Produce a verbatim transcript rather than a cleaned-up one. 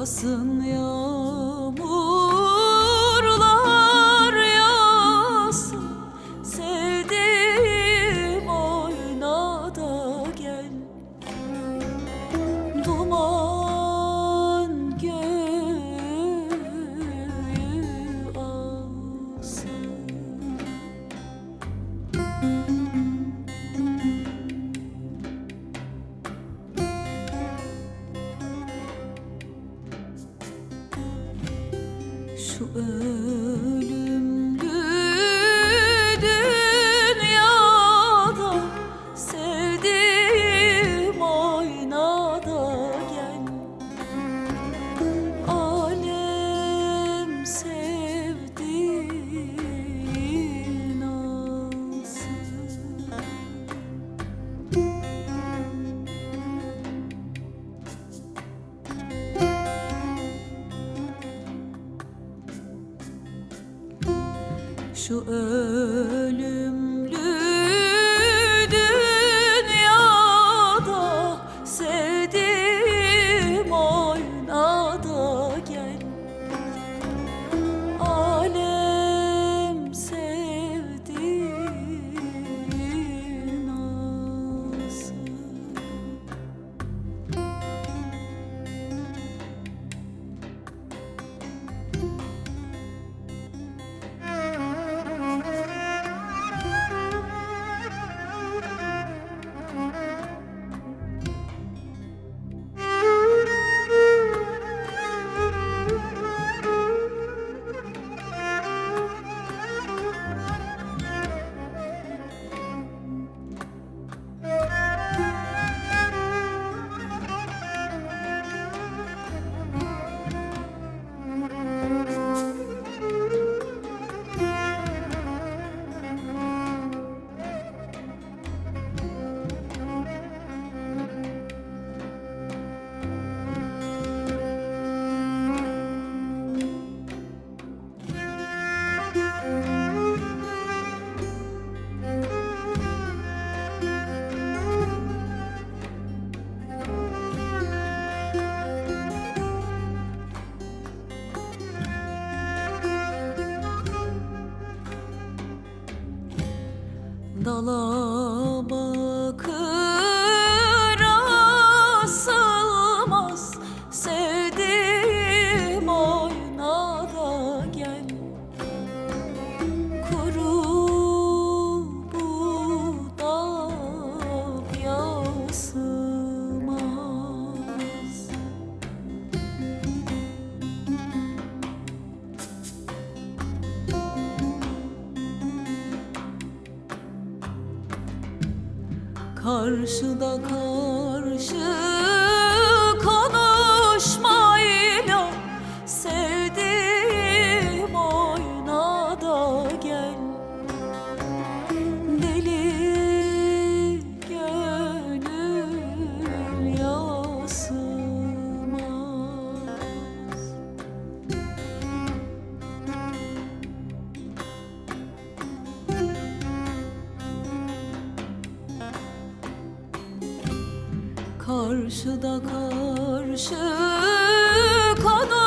Yağsın yağmurlar yağsın, sevdiğim oyna da gel. Duman göğü alsın. Şu ölümlü dünyada sevdiğim oyna da gel. Alem sevdiğin alsın. Şu ölümlü dünyada sevdiğim oyna da gel. Alem sevdiğin alsın. Dala bakır asılmaz, sevdiğim oyna da gel. Kuru buğday yasılmaz. Karşıda karşı konuşmayla sevdiğim oyna da gel. Deli gönül yasılmaz. Karşıda karşı konuş